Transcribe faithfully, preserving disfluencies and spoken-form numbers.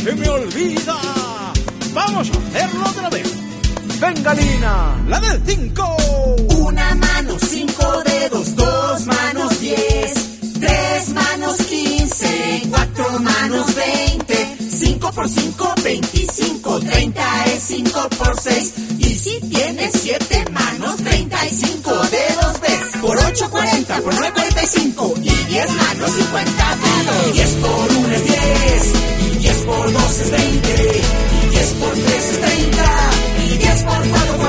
se me olvida. Vamos a hacerlo otra vez. Venga, Lina, la del cinco. Una mano, cinco dedos, dos manos, diez. Tres manos, quince. Cuatro manos, veinte. Cinco por cinco, veinticinco. Treinta es cinco por seis. Y si tienes siete manos, treinta y cinco dedos ves. Por ocho, cuarenta. Por nueve, cuarenta y cinco. Y diez manos, cincuenta dedos. Diez por uno es diez. Y diez por dos es veinte. Y diez por tres es treinta. Y diez por cuatro